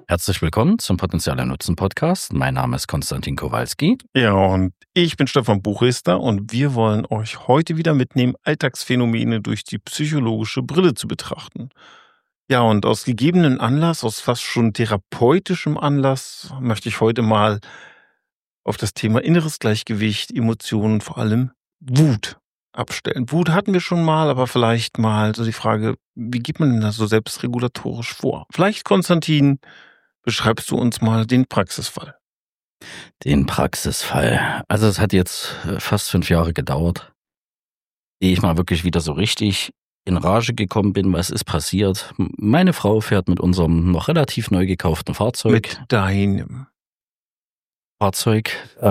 Herzlich willkommen zum Potenziale Nutzen Podcast. Mein Name ist Konstantin Kowalski. Ja, und ich bin Stefan Buchrister und wir wollen euch heute wieder mitnehmen, Alltagsphänomene durch die psychologische Brille zu betrachten. Ja, und aus gegebenen Anlass, aus fast schon therapeutischem Anlass, möchte ich heute mal auf das Thema inneres Gleichgewicht, Emotionen, vor allem Wut abstellen. Wut hatten wir schon mal, aber vielleicht mal so die Frage, wie geht man denn da so selbstregulatorisch vor? Vielleicht, Konstantin, beschreibst du uns mal den Praxisfall? Den Praxisfall. Also es hat jetzt fast 5 Jahre gedauert, ehe ich mal wirklich wieder so richtig in Rage gekommen bin. Was ist passiert? Meine Frau fährt mit unserem noch relativ neu gekauften Fahrzeug. Mit deinem Fahrzeug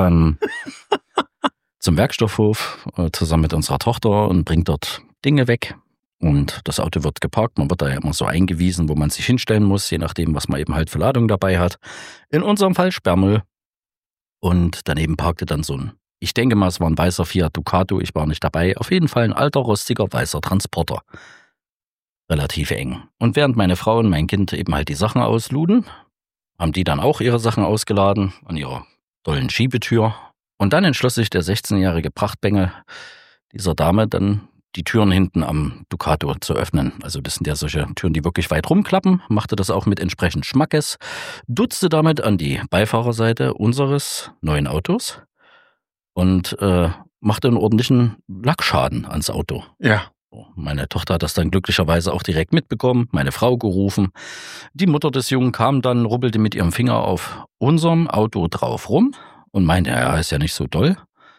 zum Werkstoffhof zusammen mit unserer Tochter und bringt dort Dinge weg. Und das Auto wird geparkt. Man wird da ja immer so eingewiesen, wo man sich hinstellen muss, je nachdem, was man eben halt für Ladung dabei hat. In unserem Fall Sperrmüll. Und daneben parkte dann so ein, ich denke mal, es war ein weißer Fiat Ducato, ich war nicht dabei. Auf jeden Fall ein alter, rostiger, weißer Transporter. Relativ eng. Und während meine Frau und mein Kind eben halt die Sachen ausluden, haben die dann auch ihre Sachen ausgeladen an ihrer dollen Schiebetür. Und dann entschloss sich der 16-jährige Prachtbengel dieser Dame dann die Türen hinten am Ducato zu öffnen. Also das sind ja solche Türen, die wirklich weit rumklappen. Machte das auch mit entsprechend Schmackes. Dutzte damit an die Beifahrerseite unseres neuen Autos und machte einen ordentlichen Lackschaden ans Auto. Ja. Meine Tochter hat das dann glücklicherweise auch direkt mitbekommen, meine Frau gerufen. Die Mutter des Jungen kam dann, rubbelte mit ihrem Finger auf unserem Auto drauf rum und meinte, ja, ist ja nicht so doll.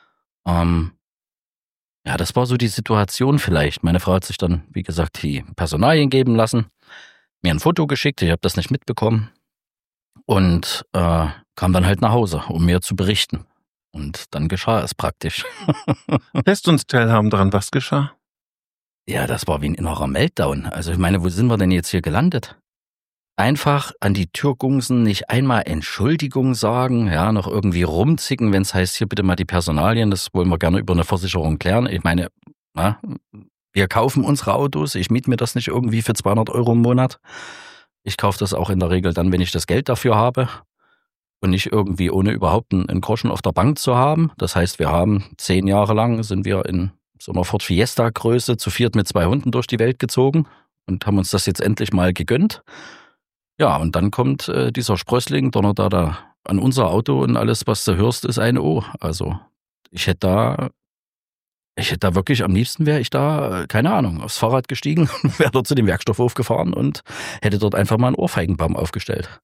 Ja, das war so die Situation vielleicht. Meine Frau hat sich dann, wie gesagt, die Personalien geben lassen, mir ein Foto geschickt, ich habe das nicht mitbekommen und kam dann halt nach Hause, um mir zu berichten. Und dann geschah es praktisch. Lässt uns teilhaben daran, was geschah? Ja, das war wie ein innerer Meltdown. Also ich meine, wo sind wir denn jetzt hier gelandet? Einfach an die Tür gungsen, nicht einmal Entschuldigung sagen, ja, noch irgendwie rumzicken, wenn es heißt, hier bitte mal die Personalien, das wollen wir gerne über eine Versicherung klären. Ich meine, na, wir kaufen unsere Autos, ich miete mir das nicht irgendwie für 200 Euro im Monat. Ich kaufe das auch in der Regel dann, wenn ich das Geld dafür habe und nicht irgendwie ohne überhaupt einen Groschen auf der Bank zu haben. Das heißt, wir haben 10 Jahre lang, sind wir in so einer Ford Fiesta Größe zu viert mit 2 Hunden durch die Welt gezogen und haben uns das jetzt endlich mal gegönnt. Ja, und dann kommt dieser Sprössling, donnert da an unser Auto und alles, was du hörst, ist ein O. Also ich hätte da wirklich, am liebsten wäre ich da, keine Ahnung, aufs Fahrrad gestiegen, wäre dort zu dem Werkstoffhof gefahren und hätte dort einfach mal einen Ohrfeigenbaum aufgestellt.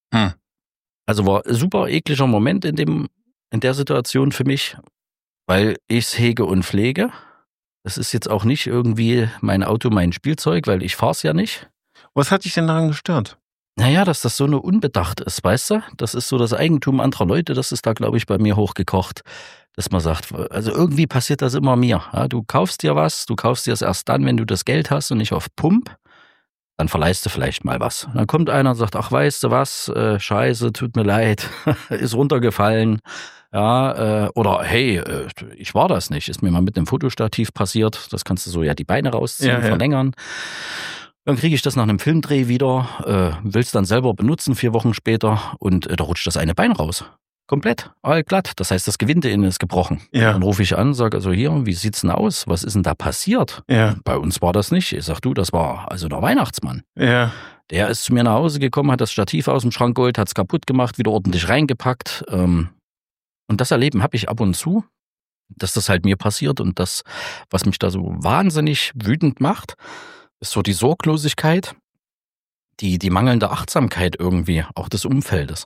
Also war ein super ekliger Moment in der Situation für mich, weil ich es hege und pflege. Das ist jetzt auch nicht irgendwie mein Auto, mein Spielzeug, weil ich fahre es ja nicht. Was hat dich denn daran gestört? Naja, dass das so eine Unbedacht ist, weißt du? Das ist so das Eigentum anderer Leute, das ist da, glaube ich, bei mir hochgekocht, dass man sagt, also irgendwie passiert das immer mir. Ja, du kaufst dir was, du kaufst dir es erst dann, wenn du das Geld hast und nicht auf Pump, dann verleihst du vielleicht mal was. Und dann kommt einer und sagt, ach, weißt du was, scheiße, tut mir leid, ist runtergefallen. Ja, oder hey, ich war das nicht, ist mir mal mit einem Fotostativ passiert, das kannst du so ja die Beine rausziehen, verlängern. Dann kriege ich das nach einem Filmdreh wieder, will es dann selber benutzen 4 Wochen später und da rutscht das eine Bein raus. Komplett, allglatt. Das heißt, das Gewinde innen ist gebrochen. Ja. Dann rufe ich an, sage also hier, wie sieht's denn aus? Was ist denn da passiert? Ja. Bei uns war das nicht. Ich sag du, das war also der Weihnachtsmann. Ja. Der ist zu mir nach Hause gekommen, hat das Stativ aus dem Schrank geholt, hat's kaputt gemacht, wieder ordentlich reingepackt. Und das Erleben habe ich ab und zu, dass das halt mir passiert und das, was mich da so wahnsinnig wütend macht, ist so die Sorglosigkeit, die mangelnde Achtsamkeit irgendwie, auch des Umfeldes.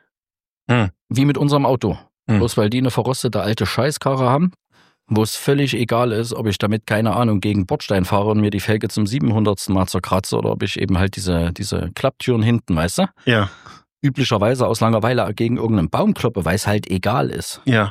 Wie mit unserem Auto. Bloß weil die eine verrostete alte Scheißkarre haben, wo es völlig egal ist, ob ich damit, keine Ahnung, gegen Bordstein fahre und mir die Felge zum 700. Mal zerkratze oder ob ich eben halt diese Klapptüren hinten, weißt du? Ja. Üblicherweise aus Langeweile gegen irgendeinen Baum kloppe, weil es halt egal ist. Ja.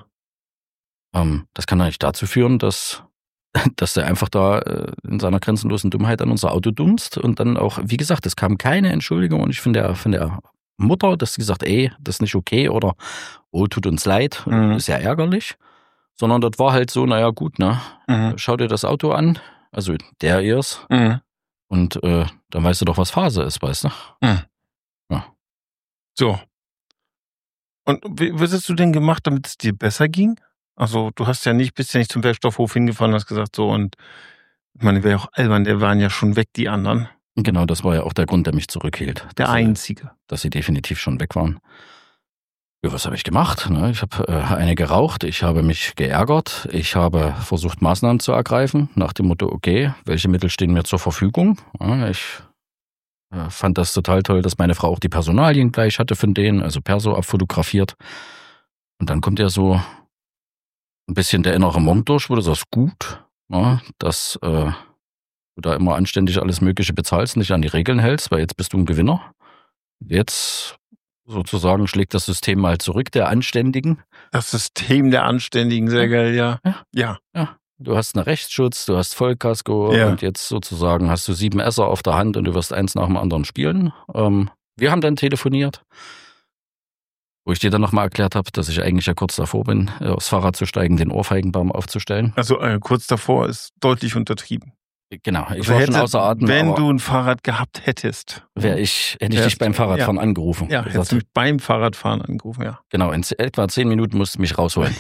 Das kann eigentlich dazu führen, dass der einfach da in seiner grenzenlosen Dummheit an unser Auto dummst und dann auch, wie gesagt, es kam keine Entschuldigung und ich von der Mutter, dass sie gesagt, ey, das ist nicht okay oder oh, tut uns leid, ist ja ärgerlich, sondern das war halt so, naja gut, ne, schau dir das Auto an, also der ihrs und dann weißt du doch, was Phase ist, weißt du? Ja. So. Und was hast du denn gemacht, damit es dir besser ging? Also, bist ja nicht zum Werkstoffhof hingefahren und hast gesagt, so, und ich meine, wäre ja auch albern, der waren ja schon weg, die anderen. Genau, das war ja auch der Grund, der mich zurückhielt. Der einzige. Dass sie definitiv schon weg waren. Ja, was habe ich gemacht? Ne? Ich habe eine geraucht, ich habe mich geärgert, ich habe versucht, Maßnahmen zu ergreifen, nach dem Motto, okay, welche Mittel stehen mir zur Verfügung? Ja, ich fand das total toll, dass meine Frau auch die Personalien gleich hatte von denen, also Perso abfotografiert. Und dann kommt ja so ein bisschen der innere Monk durch, wo du sagst, gut, ja, dass du da immer anständig alles Mögliche bezahlst und dich an die Regeln hältst, weil jetzt bist du ein Gewinner. Jetzt sozusagen schlägt das System mal zurück, der Anständigen. Das System der Anständigen, sehr geil, ja. Ja. Du hast einen Rechtsschutz, du hast Vollkasko und jetzt sozusagen hast du 7 Esser auf der Hand und du wirst eins nach dem anderen spielen. Wir haben dann telefoniert, wo ich dir dann nochmal erklärt habe, dass ich eigentlich ja kurz davor bin, aufs Fahrrad zu steigen, den Ohrfeigenbaum aufzustellen. Also kurz davor ist deutlich untertrieben. Genau, ich war schon außer Atem. Wenn du ein Fahrrad gehabt hättest, hätte ich dich beim Fahrradfahren angerufen. Ja, hättest du mich beim Fahrradfahren angerufen, ja. Genau, in etwa 10 Minuten musst du mich rausholen.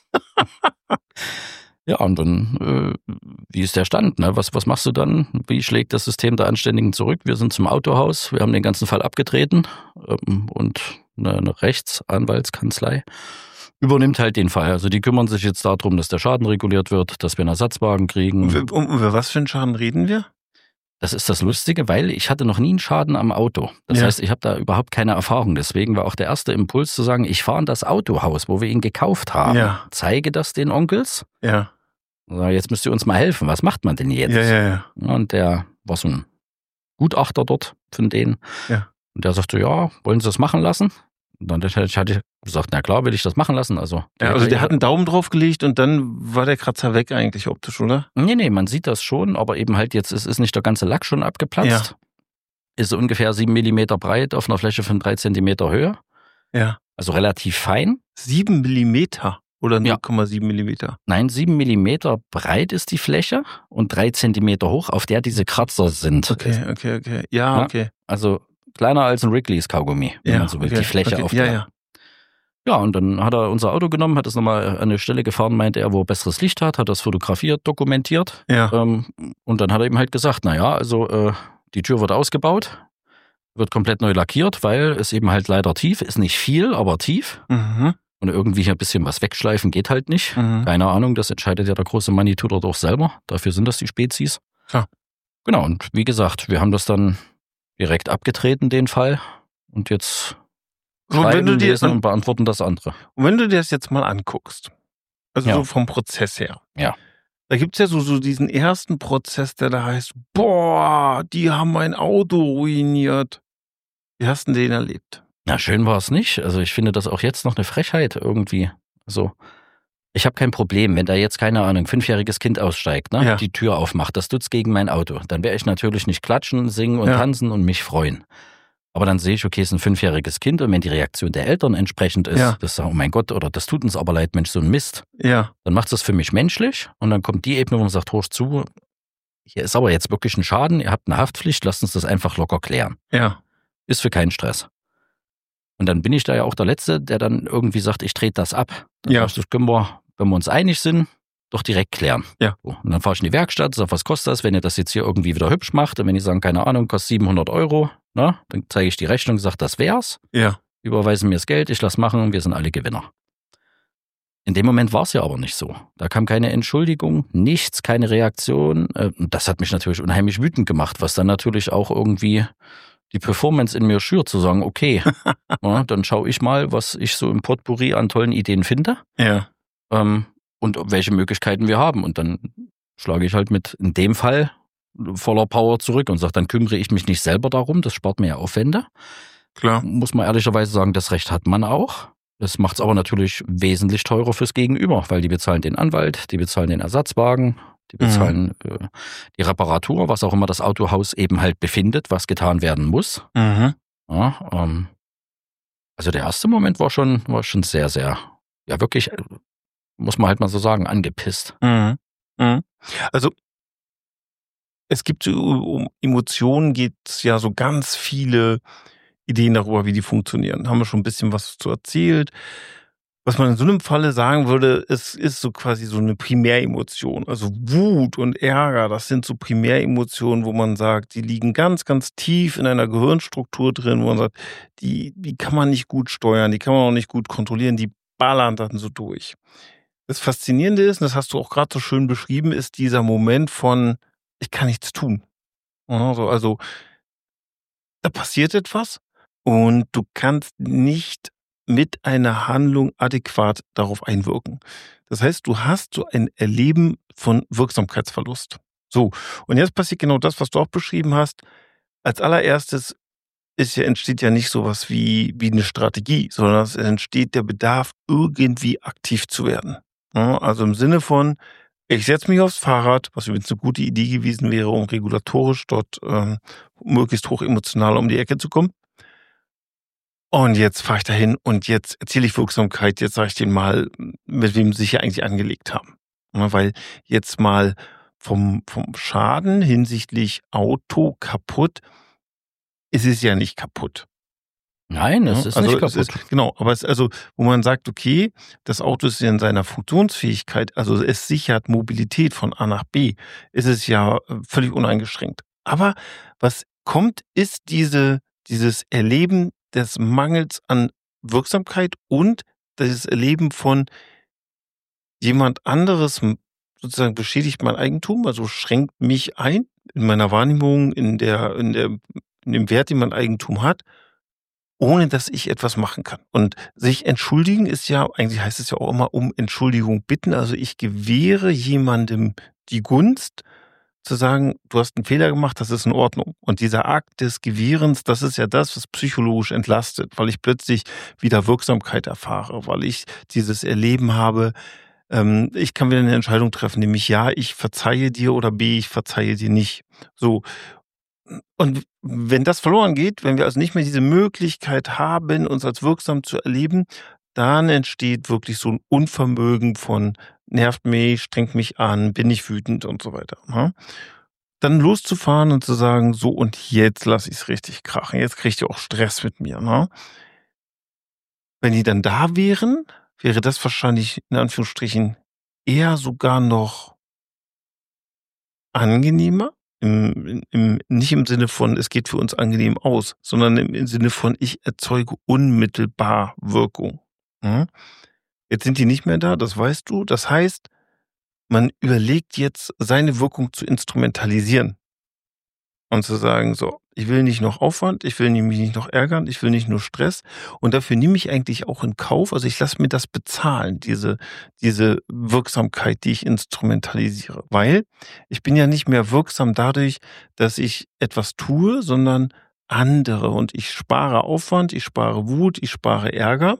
Ja, und dann, wie ist der Stand? Ne? Was machst du dann? Wie schlägt das System der Anständigen zurück? Wir sind zum Autohaus, wir haben den ganzen Fall abgetreten und eine Rechtsanwaltskanzlei übernimmt halt den Fall. Also die kümmern sich jetzt darum, dass der Schaden reguliert wird, dass wir einen Ersatzwagen kriegen. Und über was für einen Schaden reden wir? Das ist das Lustige, weil ich hatte noch nie einen Schaden am Auto. Das heißt, ich habe da überhaupt keine Erfahrung. Deswegen war auch der erste Impuls zu sagen, ich fahre in das Autohaus, wo wir ihn gekauft haben. Zeige das den Onkels. Ja. Also jetzt müsst ihr uns mal helfen. Was macht man denn jetzt? Ja. Und der war so ein Gutachter dort von denen. Ja. Und der sagte, ja, wollen Sie das machen lassen? Und dann hatte ich gesagt, na klar, will ich das machen lassen. Also der hat einen Daumen drauf gelegt und dann war der Kratzer weg eigentlich optisch, oder? Nee, man sieht das schon, aber eben halt jetzt, es ist nicht der ganze Lack schon abgeplatzt. Ja. Ist ungefähr 7 Millimeter breit auf einer Fläche von 3 Zentimeter Höhe. Ja. Also relativ fein. 7 Millimeter oder 0,7 Millimeter? Nein, 7 Millimeter breit ist die Fläche und 3 Zentimeter hoch, auf der diese Kratzer sind. Okay. Ja, okay. Also kleiner als ein Wrigley's Kaugummi, wenn man so will, die Fläche auf der. Ja, und dann hat er unser Auto genommen, hat es nochmal an eine Stelle gefahren, meinte er, wo er besseres Licht hat das fotografiert, dokumentiert. Ja. Und dann hat er ihm halt gesagt, also die Tür wird ausgebaut, wird komplett neu lackiert, weil es eben halt leider tief ist, nicht viel, aber tief. Mhm. Und irgendwie hier ein bisschen was wegschleifen geht halt nicht. Mhm. Keine Ahnung, das entscheidet ja der große Manitou dort auch selber. Dafür sind das die Spezies. Ja. Genau, und wie gesagt, wir haben das dann direkt abgetreten, den Fall. Und jetzt lesen und beantworten das andere. Und wenn du dir das jetzt mal anguckst, also so vom Prozess her. Ja. Da gibt's ja so diesen ersten Prozess, der da heißt, boah, die haben mein Auto ruiniert. Wie hast du den erlebt? Na, schön war es nicht. Also ich finde das auch jetzt noch eine Frechheit irgendwie. Also ich habe kein Problem, wenn da jetzt, keine Ahnung, 5-jähriges Kind aussteigt, ne, die Tür aufmacht, das tut's gegen mein Auto. Dann werde ich natürlich nicht klatschen, singen und tanzen und mich freuen. Aber dann sehe ich, okay, es ist ein 5-jähriges Kind und wenn die Reaktion der Eltern entsprechend ist, das sagt, oh mein Gott, oder das tut uns aber leid, Mensch, so ein Mist. Ja. Dann macht es das für mich menschlich und dann kommt die Ebene, wo man sagt, horch zu, hier ist aber jetzt wirklich ein Schaden, ihr habt eine Haftpflicht, lasst uns das einfach locker klären. Ja. Ist für keinen Stress. Und dann bin ich da ja auch der Letzte, der dann irgendwie sagt, ich trete das ab. Das können wir, wenn wir uns einig sind, doch direkt klären. Ja. So. Und dann fahre ich in die Werkstatt, sage, was kostet das, wenn ihr das jetzt hier irgendwie wieder hübsch macht? Und wenn die sagen, keine Ahnung, kostet 700 €, na, dann zeige ich die Rechnung, sage, das wär's. Ja. Überweisen mir das Geld, ich lasse machen und wir sind alle Gewinner. In dem Moment war es ja aber nicht so. Da kam keine Entschuldigung, nichts, keine Reaktion. Das hat mich natürlich unheimlich wütend gemacht, was dann natürlich auch irgendwie die Performance in mir schürt, zu sagen, okay, dann schaue ich mal, was ich so im Potpourri an tollen Ideen finde. Ja. Und welche Möglichkeiten wir haben. Und dann schlage ich halt mit, in dem Fall, voller Power zurück und sage, dann kümmere ich mich nicht selber darum, das spart mir ja Aufwände. Klar. Muss man ehrlicherweise sagen, das Recht hat man auch. Das macht es aber natürlich wesentlich teurer fürs Gegenüber, weil die bezahlen den Anwalt, die bezahlen den Ersatzwagen, die bezahlen die Reparatur, was auch immer das Autohaus eben halt befindet, was getan werden muss. Mhm. Ja, also der erste Moment war schon sehr, sehr, ja wirklich, muss man halt mal so sagen, angepisst. Mhm. Mhm. Also es gibt um Emotionen, geht's ja so ganz viele Ideen darüber, wie die funktionieren. Haben wir schon ein bisschen was zu erzählt. Was man in so einem Falle sagen würde, es ist so quasi so eine Primäremotion. Also Wut und Ärger, das sind so Primäremotionen, wo man sagt, die liegen ganz, ganz tief in einer Gehirnstruktur drin, wo man sagt, die kann man nicht gut steuern, die kann man auch nicht gut kontrollieren, die ballern dann so durch. Das Faszinierende ist, und das hast du auch gerade so schön beschrieben, ist dieser Moment von: „Ich kann nichts tun." Ja, so, also, da passiert etwas und du kannst nicht mit einer Handlung adäquat darauf einwirken. Das heißt, du hast so ein Erleben von Wirksamkeitsverlust. So, und jetzt passiert genau das, was du auch beschrieben hast. Als Allererstes entsteht ja nicht so was wie 'ne Strategie, sondern es entsteht der Bedarf, irgendwie aktiv zu werden. Ja, also im Sinne von: „Ich setze mich aufs Fahrrad", was übrigens 'ne gute Idee gewesen wäre, um regulatorisch dort, möglichst hoch emotional um die Ecke zu kommen. Und jetzt fahre ich dahin und jetzt erzähle ich Wirksamkeit, jetzt sage ich denen mal, mit wem sie sich hier eigentlich angelegt haben. Ne, weil jetzt mal vom Schaden hinsichtlich Auto kaputt ist es ja nicht kaputt. Nein, es Ne? ist Also, nicht es ist kaputt. genau, aber es also, wo man sagt: „Okay, das Auto ist ja in seiner Funktionsfähigkeit, also, es sichert Mobilität von A nach B", ist es ja, völlig uneingeschränkt. Aber was kommt, ist dieses Erleben des Mangels an Wirksamkeit und das Erleben von jemand anderes sozusagen beschädigt mein Eigentum, also, schränkt mich ein in meiner Wahrnehmung, in dem Wert, den mein Eigentum hat, ohne dass ich etwas machen kann. Und sich entschuldigen ist ja eigentlich heißt es ja auch immer um Entschuldigung bitten. Also, ich gewähre jemandem die Gunst zu sagen: „Du hast einen Fehler gemacht, das ist in Ordnung." Und dieser Akt des Gewährens, das ist ja das, was psychologisch entlastet, weil ich plötzlich wieder Wirksamkeit erfahre, weil ich dieses Erleben habe, ich kann wieder eine Entscheidung treffen, nämlich ja, ich verzeihe dir oder B, ich verzeihe dir nicht. So, und wenn das verloren geht, wenn wir also nicht mehr diese Möglichkeit haben, uns als wirksam zu erleben, dann entsteht wirklich so ein Unvermögen von: „Nervt mich, strengt mich an, bin ich wütend" und so weiter, ne? Dann loszufahren und zu sagen: „So, und jetzt lasse ich's richtig krachen. Jetzt kriegt ihr auch Stress mit mir", ne? Wenn die dann da wären, wäre das wahrscheinlich in Anführungsstrichen eher sogar noch angenehmer, im nicht im Sinne von, es geht für uns angenehm aus, sondern im Sinne von, ich erzeuge unmittelbar Wirkung. Mhm. Jetzt sind die nicht mehr da, das weißt du. Das heißt, man überlegt jetzt, seine Wirkung zu instrumentalisieren. Und zu sagen: „So, ich will nicht noch Aufwand, ich will mich nicht noch ärgern, ich will nicht nur Stress und dafür nehme ich eigentlich auch in Kauf, also, ich lasse mir das bezahlen, diese Wirksamkeit, die ich instrumentalisiere." Weil ich bin ja nicht mehr wirksam dadurch, dass ich etwas tue, sondern andere, und ich spare Aufwand, ich spare Wut, ich spare Ärger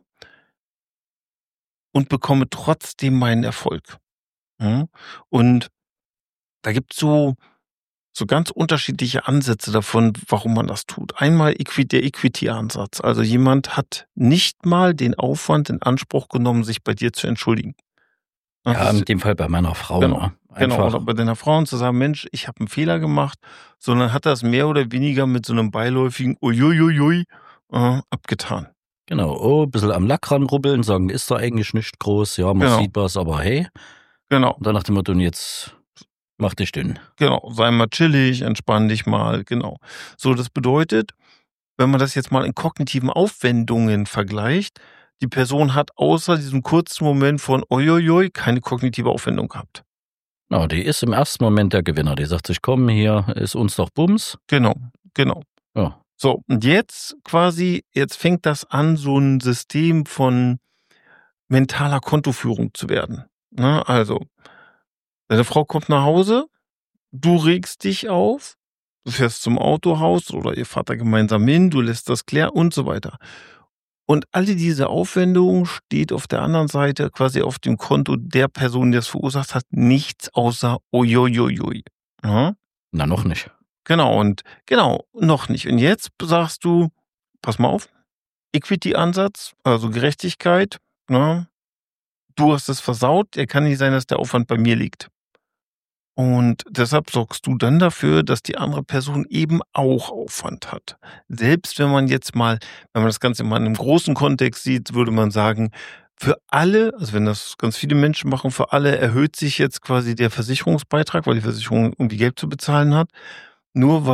und bekomme trotzdem meinen Erfolg, mhm. Und da gibt's so ganz unterschiedliche Ansätze davon, warum man das tut. Einmal der Equity-Ansatz. Also jemand hat nicht mal den Aufwand in Anspruch genommen, sich bei dir zu entschuldigen. Das Ja, in ist dem Fall bei meiner Frau, genau, ne? genau. Oder Einfach bei deiner Frau und zu sagen: „Mensch, ich habe einen Fehler gemacht", sondern hat das mehr oder weniger mit so einem beiläufigen „Ui, abgetan. genau, oh, bisschen am Lack ranrubbeln, sagen, ist da eigentlich nicht groß, ja, man Genau, sieht was, aber hey. genau, Und dann nach dem Motto: „Und jetzt mach dich dünn." genau. Sei mal chillig, entspann dich mal, genau. So, das bedeutet, wenn man das jetzt mal in kognitiven Aufwendungen vergleicht, die Person hat außer diesem kurzen Moment von „Ui, keine kognitive Aufwendung gehabt." Genau, die ist im ersten Moment der Gewinner. Die sagt sich: „Komm, hier ist uns doch Bums." Genau, genau. Ja, So, und jetzt fängt das an, so 'n System von mentaler Kontoführung zu werden, ne? Also, deine Frau kommt nach Hause, du regst dich auf, du fährst zum Autohaus oder ihr fahrt da gemeinsam hin, du lässt das klären und so weiter. Und alle diese Aufwendung steht auf der anderen Seite quasi auf dem Konto der Person, die das verursacht hat, nichts außer Uiuiui. Ja, na, noch nicht. genau, noch nicht. Und jetzt sagst du: „Pass mal auf, Equity-Ansatz, also Gerechtigkeit, ne? Du hast es versaut, kann nicht sein, dass der Aufwand bei mir liegt." Und deshalb sorgst du dann dafür, dass die andere Person eben auch Aufwand hat. Selbst wenn man jetzt mal, wenn man das Ganze mal in einem großen Kontext sieht, würde man sagen, für alle, also wenn das ganz viele Menschen machen, für alle erhöht sich jetzt quasi der Versicherungsbeitrag, weil die Versicherung irgendwie Geld zu bezahlen hat. Nur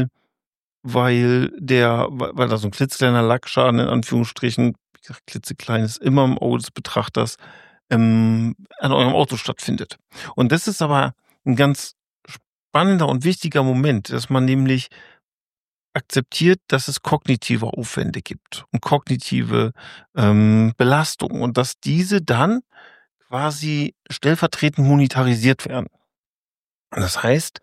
weil da so ein klitzekleiner Lackschaden in Anführungsstrichen, wie gesagt, klitzeklein ist immer im Auge des Betrachters, an eurem Auto stattfindet. Und das ist aber ein ganz spannender und wichtiger Moment, dass man nämlich akzeptiert, dass es kognitive Aufwände gibt und kognitive, Belastungen und dass diese dann quasi stellvertretend monetarisiert werden. Und das heißt,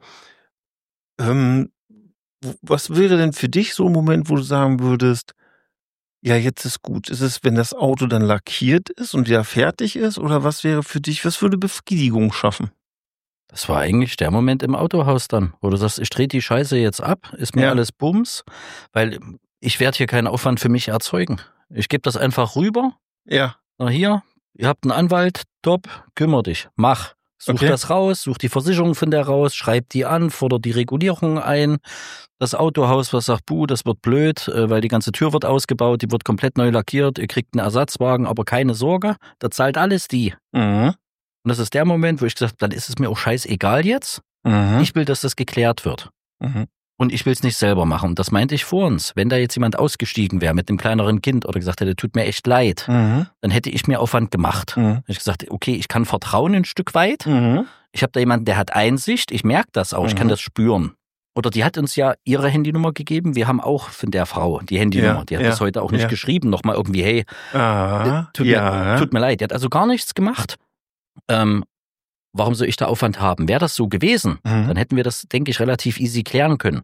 ähm, was wäre denn für dich so ein Moment, wo du sagen würdest: „Ja, jetzt ist gut?“ Ist es, wenn das Auto dann lackiert ist und wieder fertig ist, oder was wäre für dich, was würde Befriedigung schaffen? Das war eigentlich der Moment im Autohaus dann, wo du sagst: „Ich drehe die Scheiße jetzt ab, ist mir Ja, alles Bums, weil ich werde hier keinen Aufwand für mich erzeugen. Ich gebe das einfach rüber. ja, Na hier, ihr habt einen Anwalt, top, kümmere dich, mach. Such okay. das raus, such die Versicherung von der raus, schreib die an, fordert die Regulierung ein. Das Autohaus, was sagt, buh, das wird blöd, weil die ganze Tür wird ausgebaut, die wird komplett neu lackiert, ihr kriegt einen Ersatzwagen, aber keine Sorge, da zahlt alles die.“ Mhm, Und das ist der Moment, wo ich gesagt habe, dann ist es mir auch scheißegal jetzt. mhm, Ich will, dass das geklärt wird. mhm, Und ich will es nicht selber machen. Und das meinte ich vor uns. Wenn da jetzt jemand ausgestiegen wäre mit einem kleineren Kind oder gesagt hätte, tut mir echt leid, mhm, dann hätte ich mir Aufwand gemacht. mhm, Hätte ich gesagt, okay, ich kann vertrauen ein Stück weit. mhm, Ich habe da jemanden, der hat Einsicht. Ich merke das auch. Ich kann mhm. das spüren. Oder die hat uns ja ihre Handynummer gegeben. Wir haben auch von der Frau die Ja, Handynummer. Die hat bis ja, heute auch nicht ja. geschrieben. Nochmal irgendwie, hey, Ah, tut mir, ja. tut mir leid. Die hat also gar nichts gemacht. Ähm, Warum soll ich da Aufwand haben? Wäre das so gewesen, Mhm. dann hätten wir das, denke ich, relativ easy klären können.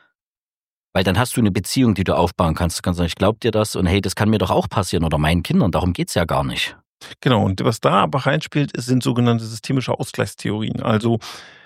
Weil dann hast du eine Beziehung, die du aufbauen kannst. Du kannst sagen, ich glaube dir das und hey, das kann mir doch auch passieren oder meinen Kindern. Darum geht's ja gar nicht. Genau, und was da aber reinspielt, sind sogenannte systemische Ausgleichstheorien. Also,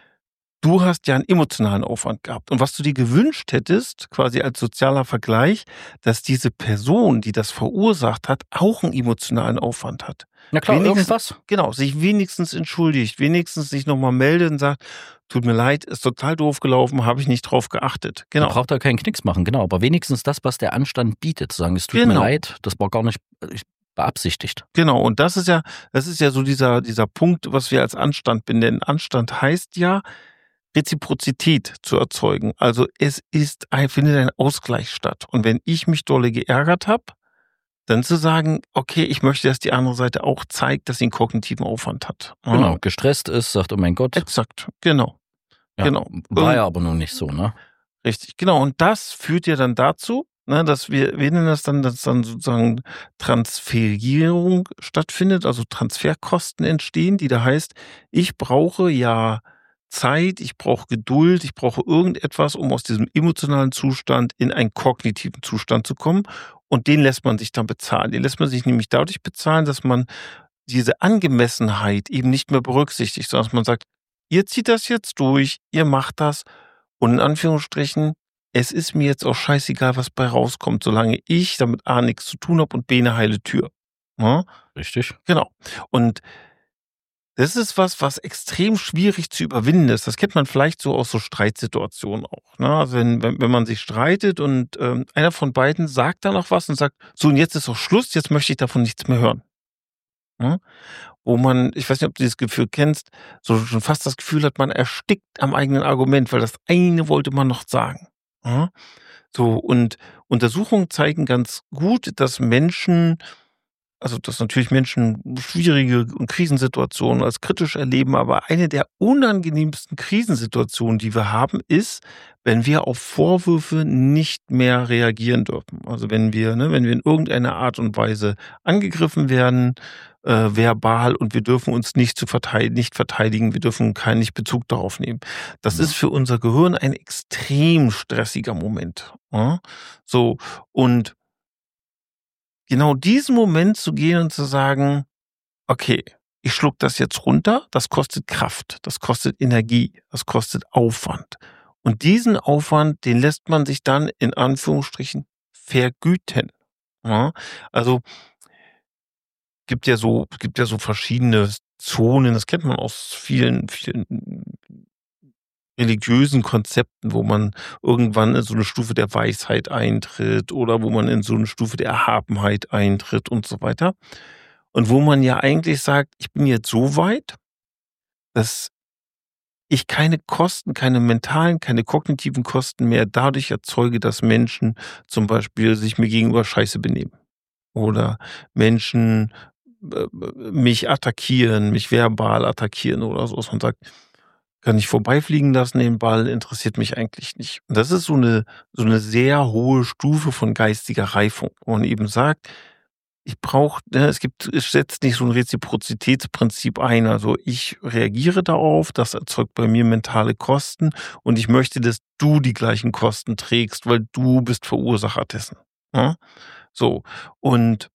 du hast ja einen emotionalen Aufwand gehabt. Und was du dir gewünscht hättest, quasi als sozialer Vergleich, dass diese Person, die das verursacht hat, auch einen emotionalen Aufwand hat. Na klar, Wenigstens, irgendwas. genau, sich wenigstens entschuldigt, wenigstens sich nochmal meldet und sagt: „Tut mir leid, ist total doof gelaufen, habe ich nicht drauf geachtet.“ Die Genau, braucht da keinen Knicks machen, genau. Aber wenigstens das, was der Anstand bietet. Zu sagen, es tut mir genau. leid, das war gar nicht beabsichtigt. Genau, und das ist ja so dieser Punkt, was wir als Anstand benennen. Anstand heißt ja, Reziprozität zu erzeugen. Also, findet ein Ausgleich statt. Und wenn ich mich dolle geärgert habe, dann zu sagen: „Okay, ich möchte, dass die andere Seite auch zeigt, dass sie 'n kognitiven Aufwand hat.“ Ja, Genau, gestresst ist, sagt, oh mein Gott. exakt, genau, Ja, genau. war ja aber nun nicht so, ne? Richtig, genau. Und das führt ja dann dazu, ne, dass wir nennen das dann, dass dann sozusagen Transferierung stattfindet, also Transferkosten entstehen, die da heißt, ich brauche ja Zeit, ich brauche Geduld, ich brauche irgendetwas, um aus diesem emotionalen Zustand in einen kognitiven Zustand zu kommen. Und den lässt man sich dann bezahlen. Den lässt man sich nämlich dadurch bezahlen, dass man diese Angemessenheit eben nicht mehr berücksichtigt, sondern dass man sagt, ihr zieht das jetzt durch, ihr macht das und in Anführungsstrichen, es ist mir jetzt auch scheißegal, was bei rauskommt, solange ich damit A nichts zu tun habe und B 'ne heile Tür. Ne? Richtig. Genau. Und das ist was extrem schwierig zu überwinden ist. Das kennt man vielleicht so aus so Streitsituationen auch, ne? Also, wenn man sich streitet und, einer von beiden sagt dann noch was und sagt: „So, und jetzt ist auch Schluss, jetzt möchte ich davon nichts mehr hören“, ne? Wo man, ich weiß nicht, ob du dieses Gefühl kennst, so schon fast das Gefühl hat, man erstickt am eigenen Argument, weil das eine wollte man noch sagen, ne? So, und Untersuchungen zeigen ganz gut, dass natürlich Menschen schwierige und Krisensituationen als kritisch erleben, aber eine der unangenehmsten Krisensituationen, die wir haben, ist, wenn wir auf Vorwürfe nicht mehr reagieren dürfen. Also, wenn wir in irgendeiner Art und Weise angegriffen werden, verbal, und wir dürfen uns nicht verteidigen, wir dürfen keinen nicht Bezug darauf nehmen. Das ist Ja. für unser Gehirn ein extrem stressiger Moment, ne? So, und genau diesen Moment zu gehen und zu sagen: „Okay, ich schluck das jetzt runter, das kostet Kraft, das kostet Energie, das kostet Aufwand.“ Und diesen Aufwand, den lässt man sich dann in Anführungsstrichen vergüten, ja? Also, gibt ja so verschiedene Zonen, das kennt man aus vielen religiösen Konzepten, wo man irgendwann in so eine Stufe der Weisheit eintritt oder wo man in so eine Stufe der Erhabenheit eintritt und so weiter. Und wo man ja eigentlich sagt, ich bin jetzt so weit, dass ich keine Kosten, keine mentalen, keine kognitiven Kosten mehr dadurch erzeuge, dass Menschen zum Beispiel sich mir gegenüber scheiße benehmen oder Menschen mich attackieren, mich verbal attackieren oder so, dass man sagt, kann ich vorbeifliegen lassen, den Ball, interessiert mich eigentlich nicht. Und das ist so eine sehr hohe Stufe von geistiger Reifung, wo man eben sagt, ich brauche, es setzt nicht so ein Reziprozitätsprinzip ein. Also ich reagiere darauf, das erzeugt bei mir mentale Kosten und ich möchte, dass du die gleichen Kosten trägst, weil du bist Verursacher dessen. Ja? So. Und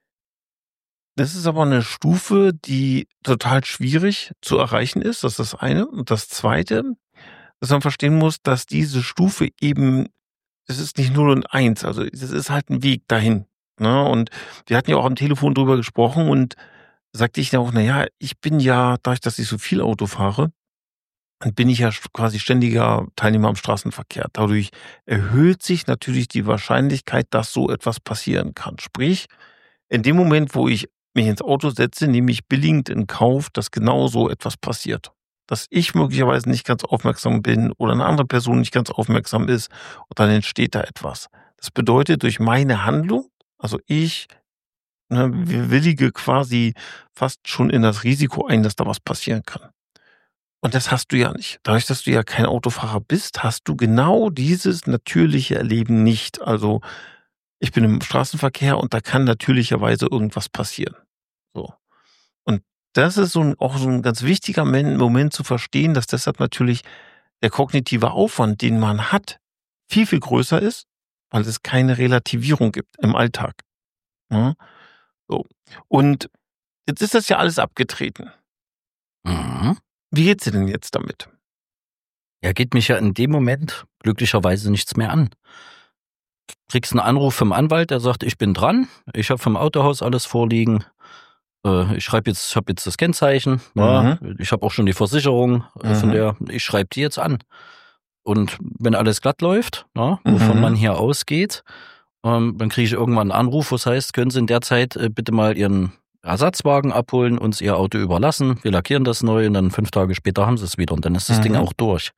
das ist aber eine Stufe, die total schwierig zu erreichen ist. Das ist das eine. Und das zweite, dass man verstehen muss, dass diese Stufe eben, es ist nicht 0 und 1. Also es ist halt ein Weg dahin. Ne? Und wir hatten ja auch am Telefon drüber gesprochen und sagte ich dann auch, naja, ich bin ja, dadurch, dass ich so viel Auto fahre, dann bin ich ja quasi ständiger Teilnehmer am Straßenverkehr. Dadurch erhöht sich natürlich die Wahrscheinlichkeit, dass so etwas passieren kann. Sprich, in dem Moment, wo ich mich ins Auto setze, nehme ich billigend in Kauf, dass genau so etwas passiert. Dass ich möglicherweise nicht ganz aufmerksam bin oder eine andere Person nicht ganz aufmerksam ist und dann entsteht da etwas. Das bedeutet, durch meine Handlung, also ich willige quasi fast schon in das Risiko ein, dass da was passieren kann. Und das hast du ja nicht. Dadurch, dass du ja kein Autofahrer bist, hast du genau dieses natürliche Erleben nicht. Also ich bin im Straßenverkehr und da kann natürlicherweise irgendwas passieren. So. Und das ist auch so ein ganz wichtiger Moment zu verstehen, dass deshalb natürlich der kognitive Aufwand, den man hat, viel, viel größer ist, weil es keine Relativierung gibt im Alltag. Ja? So. Und jetzt ist das ja alles abgetreten. Mhm. Wie geht's dir denn jetzt damit? Ja, geht mich ja in dem Moment glücklicherweise nichts mehr an. Kriegst einen Anruf vom Anwalt, der sagt, ich bin dran, ich habe vom Autohaus alles vorliegen, ich habe jetzt das Kennzeichen, ja, ich habe auch schon die Versicherung, ich schreibe die jetzt an. Und wenn alles glatt läuft, ja, wovon man hier ausgeht, dann kriege ich irgendwann einen Anruf, was heißt, können Sie in der Zeit bitte mal Ihren Ersatzwagen abholen, uns Ihr Auto überlassen, wir lackieren das neu und dann 5 Tage später haben Sie es wieder und dann ist das Ding auch durch.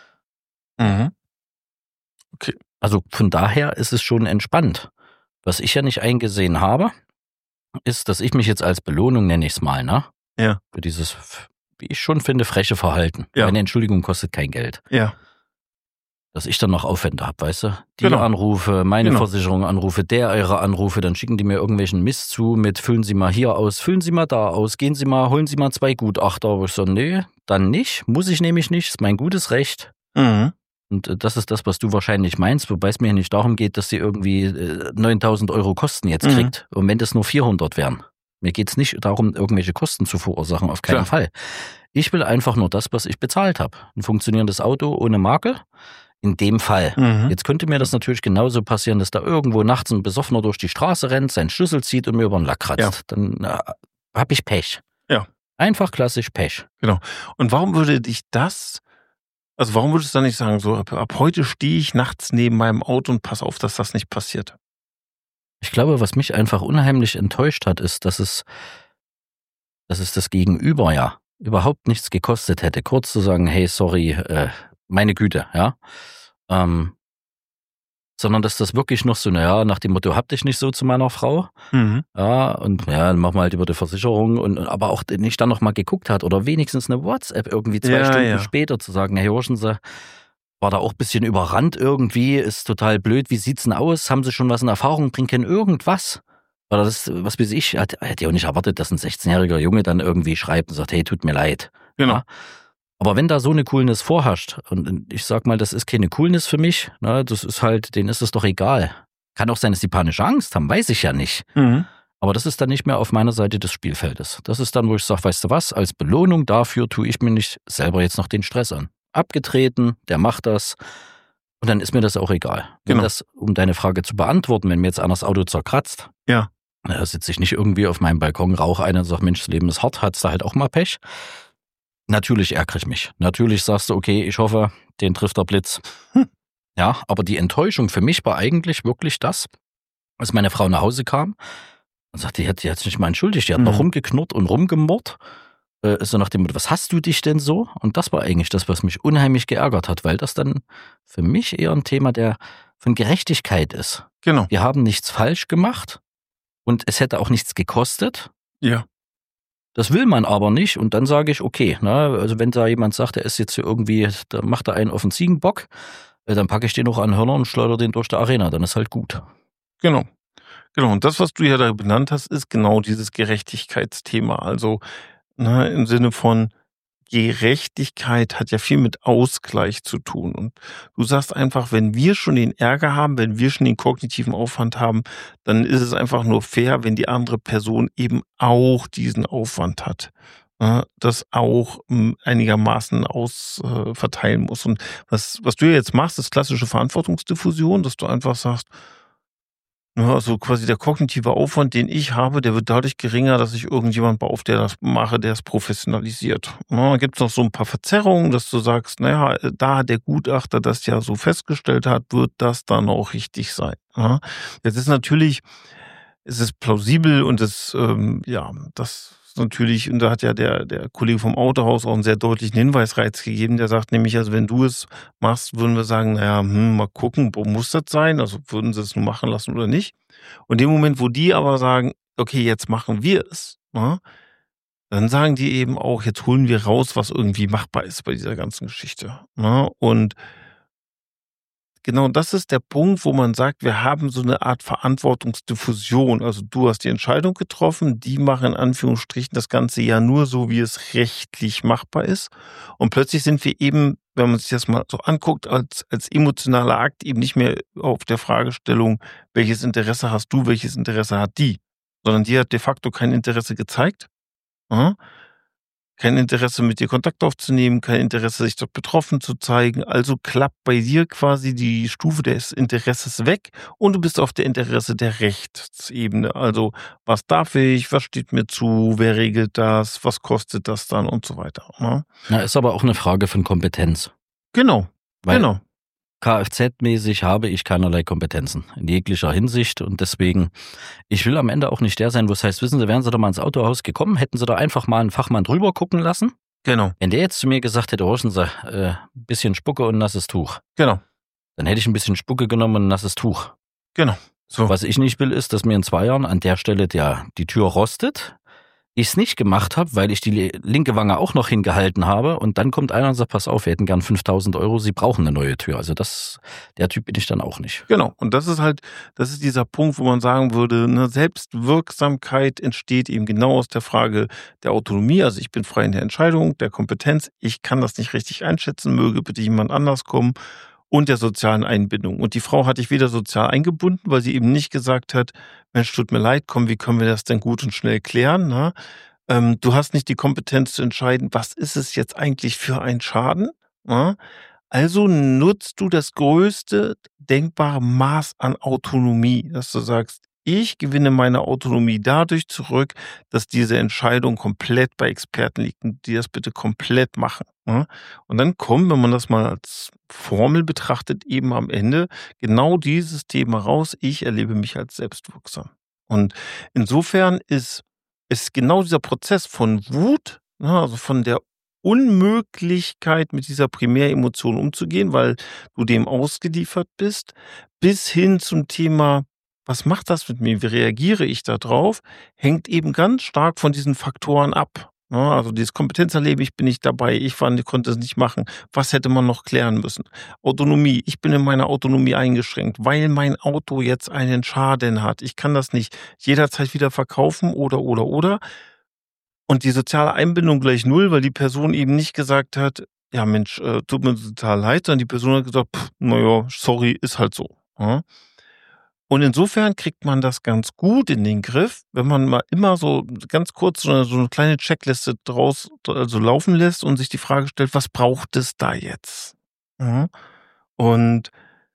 Okay. Also von daher ist es schon entspannt. Was ich ja nicht eingesehen habe, ist, dass ich mich jetzt als Belohnung, nenne ich es mal, ne? Ja. Für dieses, wie ich schon finde, freche Verhalten. Ja. Meine Entschuldigung kostet kein Geld. Ja. Dass ich dann noch Aufwände habe, weißt du? Die Genau. Anrufe, meine Versicherung anrufe, eure Anrufe, dann schicken die mir irgendwelchen Mist zu mit füllen Sie mal hier aus, füllen Sie mal da aus, gehen Sie mal, holen Sie mal 2 Gutachter. Aber ich so, nee, dann nicht, muss ich nämlich nicht, ist mein gutes Recht. Und das ist das, was du wahrscheinlich meinst, wobei es mir nicht darum geht, dass sie irgendwie 9.000 Euro Kosten jetzt kriegt. Und wenn das nur 400 wären. Mir geht's nicht darum, irgendwelche Kosten zu verursachen, auf keinen Fall. Ich will einfach nur das, was ich bezahlt habe. Ein funktionierendes Auto ohne Makel. In dem Fall. Jetzt könnte mir das natürlich genauso passieren, dass da irgendwo nachts ein Besoffener durch die Straße rennt, seinen Schlüssel zieht und mir über den Lack kratzt. Ja. Dann habe ich Pech. Ja. Einfach klassisch Pech. Genau. Und warum würdest du dann nicht sagen, so ab heute stehe ich nachts neben meinem Auto und pass auf, dass das nicht passiert? Ich glaube, was mich einfach unheimlich enttäuscht hat, ist, dass es das Gegenüber ja überhaupt nichts gekostet hätte, kurz zu sagen, hey, sorry, meine Güte, ja. Sondern dass das wirklich noch so, naja, nach dem Motto, hab dich nicht so zu meiner Frau. Ja, und ja, dann machen wir halt über die Versicherung und aber auch nicht dann nochmal geguckt hat oder wenigstens eine WhatsApp irgendwie 2 Stunden später zu sagen, hey, hören Sie, war da auch ein bisschen überrannt irgendwie, ist total blöd, wie sieht's denn aus? Haben Sie schon was in Erfahrung bringen können? Irgendwas? Oder das, was weiß ich, hätte ja auch nicht erwartet, dass ein 16-jähriger Junge dann irgendwie schreibt und sagt, hey, tut mir leid. Genau. Ja? Aber wenn da so eine Coolness vorherrscht, und ich sag mal, das ist keine Coolness für mich, ne, das ist halt, denen ist es doch egal. Kann auch sein, dass die panische Angst haben, weiß ich ja nicht. Aber das ist dann nicht mehr auf meiner Seite des Spielfeldes. Das ist dann, wo ich sage, weißt du was, als Belohnung dafür tue ich mir nicht selber jetzt noch den Stress an. Abgetreten, der macht das und dann ist mir das auch egal. Wenn das, um deine Frage zu beantworten, wenn mir jetzt einer das Auto zerkratzt, da sitze ich nicht irgendwie auf meinem Balkon, rauche einen und sage, Mensch, das Leben ist hart, hat's da halt auch mal Pech. Natürlich ärgere ich mich. Natürlich sagst du, okay, ich hoffe, den trifft der Blitz. Hm. Ja, aber die Enttäuschung für mich war eigentlich wirklich das, als meine Frau nach Hause kam und sagte, die hat sich nicht mal entschuldigt, die hat noch Mhm. rumgeknurrt und rumgemurrt. So nach dem Motto, was hast du dich denn so? Und das war eigentlich das, was mich unheimlich geärgert hat, weil das dann für mich eher ein Thema von Gerechtigkeit ist. Genau. Wir haben nichts falsch gemacht und es hätte auch nichts gekostet. Ja. Das will man aber nicht und dann sage ich, okay, also wenn da jemand sagt, er ist jetzt hier irgendwie, da macht er einen auf den Ziegenbock, dann packe ich den noch an Hörner und schleudere den durch die Arena, dann ist halt gut. Genau. Genau. Und das, was du ja da benannt hast, ist genau dieses Gerechtigkeitsthema. Also, im Sinne von Gerechtigkeit hat ja viel mit Ausgleich zu tun. Und du sagst einfach, wenn wir schon den Ärger haben, wenn wir schon den kognitiven Aufwand haben, dann ist es einfach nur fair, wenn die andere Person eben auch diesen Aufwand hat. Das auch einigermaßen verteilen muss. Und was du ja jetzt machst, ist klassische Verantwortungsdiffusion, dass du einfach sagst, ja, also quasi der kognitive Aufwand, den ich habe, der wird dadurch geringer, dass ich irgendjemand beauftrage, der das mache, der es professionalisiert. Dann gibt's noch so ein paar Verzerrungen, dass du sagst, naja, da der Gutachter das ja so festgestellt hat, wird das dann auch richtig sein. Ja. Jetzt ist natürlich, es ist plausibel und das ist natürlich, und da hat ja der Kollege vom Autohaus auch einen sehr deutlichen Hinweisreiz gegeben, der sagt nämlich, also wenn du es machst, würden wir sagen, naja, mal gucken, wo muss das sein? Also würden sie es nur machen lassen oder nicht? Und in dem Moment, wo die aber sagen, okay, jetzt machen wir es, dann sagen die eben auch, jetzt holen wir raus, was irgendwie machbar ist bei dieser ganzen Geschichte. Und genau das ist der Punkt, wo man sagt, wir haben so eine Art Verantwortungsdiffusion. Also du hast die Entscheidung getroffen, die machen in Anführungsstrichen das Ganze ja nur so, wie es rechtlich machbar ist. Und plötzlich sind wir eben, wenn man sich das mal so anguckt, als emotionaler Akt eben nicht mehr auf der Fragestellung, welches Interesse hast du, welches Interesse hat die, sondern die hat de facto kein Interesse gezeigt. Ja? Kein Interesse, mit dir Kontakt aufzunehmen, kein Interesse, sich dort betroffen zu zeigen. Also klappt bei dir quasi die Stufe des Interesses weg und du bist auf der Interesse der Rechtsebene. Also, was darf ich, was steht mir zu, wer regelt das, was kostet das dann und so weiter. Ne? Na, ist aber auch eine Frage von Kompetenz. Genau, Weil genau. Kfz-mäßig habe ich keinerlei Kompetenzen in jeglicher Hinsicht und deswegen, ich will am Ende auch nicht der sein, wo es heißt, wissen Sie, wären Sie da mal ins Autohaus gekommen, hätten Sie da einfach mal einen Fachmann drüber gucken lassen. Genau, Wenn der jetzt zu mir gesagt hätte, horchen Sie, ein bisschen Spucke und ein nasses Tuch, genau, dann hätte ich ein bisschen Spucke genommen und ein nasses Tuch. genau. So, Was ich nicht will, ist, dass mir in 2 Jahren an der Stelle die Tür rostet, ich es nicht gemacht habe, weil ich die linke Wange auch noch hingehalten habe und dann kommt einer und sagt, pass auf, wir hätten gern 5.000 €, Sie brauchen eine neue Tür. Also der Typ bin ich dann auch nicht. genau. Und das ist dieser Punkt, wo man sagen würde, ne, Selbstwirksamkeit entsteht eben genau aus der Frage der Autonomie. Also ich bin frei in der Entscheidung, der Kompetenz. Ich kann das nicht richtig einschätzen, möge bitte jemand anders kommen. Und der sozialen Einbindung. Und die Frau hatte ich weder sozial eingebunden, weil sie eben nicht gesagt hat, Mensch, tut mir leid, komm, wie können wir das denn gut und schnell klären? Ne? Du hast nicht die Kompetenz zu entscheiden, was ist es jetzt eigentlich für ein Schaden? Ne? Also nutzt du das größte denkbare Maß an Autonomie, dass du sagst, ich gewinne meine Autonomie dadurch zurück, dass diese Entscheidung komplett bei Experten liegt und die das bitte komplett machen. Ne? Und dann kommt, wenn man das mal als Formel betrachtet, eben am Ende genau dieses Thema raus, ich erlebe mich als selbstwirksam. Und insofern ist genau dieser Prozess von Wut, ne, also von der Unmöglichkeit, mit dieser Primäremotion umzugehen, weil du dem ausgeliefert bist, bis hin zum Thema, was macht das mit mir? Wie reagiere ich da drauf? Hängt eben ganz stark von diesen Faktoren ab. Ne? Also dieses Kompetenzerleben, ich bin nicht dabei, konnte es nicht machen. Was hätte man noch klären müssen? Autonomie, ich bin in meiner Autonomie eingeschränkt, weil mein Auto jetzt einen Schaden hat. Ich kann das nicht jederzeit wieder verkaufen oder. Und die soziale Einbindung gleich null, weil die Person eben nicht gesagt hat, ja Mensch, tut mir total leid, sondern die Person hat gesagt, na ja, sorry, ist halt so. Ja? Und insofern kriegt man das ganz gut in den Griff, wenn man mal immer so ganz kurz so eine kleine Checkliste draus also laufen lässt und sich die Frage stellt, was braucht es da jetzt? Ja? Und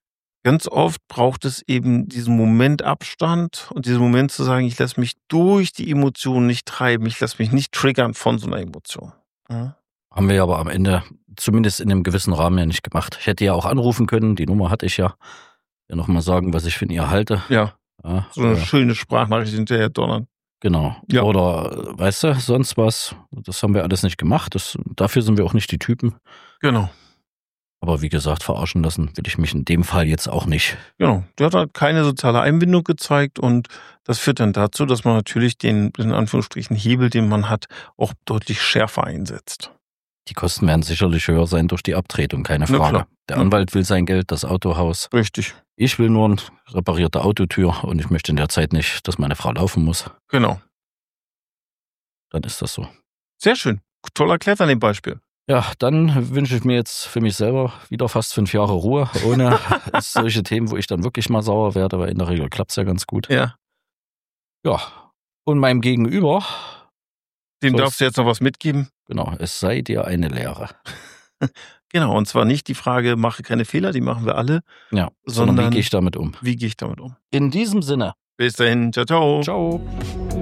ganz oft braucht es eben diesen Moment Abstand und diesen Moment zu sagen, ich lasse mich durch die Emotionen nicht treiben, ich lasse mich nicht triggern von so einer Emotion. Ja. Haben wir ja aber am Ende zumindest in einem gewissen Rahmen ja nicht gemacht. Ich hätte ja auch anrufen können, die Nummer hatte ich ja. Ja, nochmal sagen, was ich von ihr halte. Ja, Ja, so eine oder- schöne Sprachnachricht hinterher donnern. Genau. Ja. Oder, weißt du, sonst was. Das haben wir alles nicht gemacht. Dafür sind wir auch nicht die Typen. Genau, Aber wie gesagt, verarschen lassen will ich mich in dem Fall jetzt auch nicht. genau. Der hat halt keine soziale Einbindung gezeigt und das führt dann dazu, dass man natürlich den, in Anführungsstrichen, Hebel, den man hat, auch deutlich schärfer einsetzt. Die Kosten werden sicherlich höher sein durch die Abtretung, keine Na Frage. klar. Der Ja. Anwalt will sein Geld, das Autohaus. Richtig, Ich will nur eine reparierte Autotür und ich möchte in der Zeit nicht, dass meine Frau laufen muss. genau. Dann ist das so. Sehr schön. Toll erklärt an dem Beispiel. Ja, dann wünsche ich mir jetzt für mich selber wieder fast 5 Jahre Ruhe, ohne solche Themen, wo ich dann wirklich mal sauer werde, weil in der Regel klappt es ja ganz gut. Ja. Ja, und meinem Gegenüber, Dem So darfst du jetzt noch was mitgeben. genau, es sei dir eine Lehre. Genau, und zwar nicht die Frage, mache keine Fehler, die machen wir alle, Ja, sondern sondern wie gehe ich damit um? wie gehe ich damit um? In diesem Sinne, Bis dahin, ciao, ciao. ciao.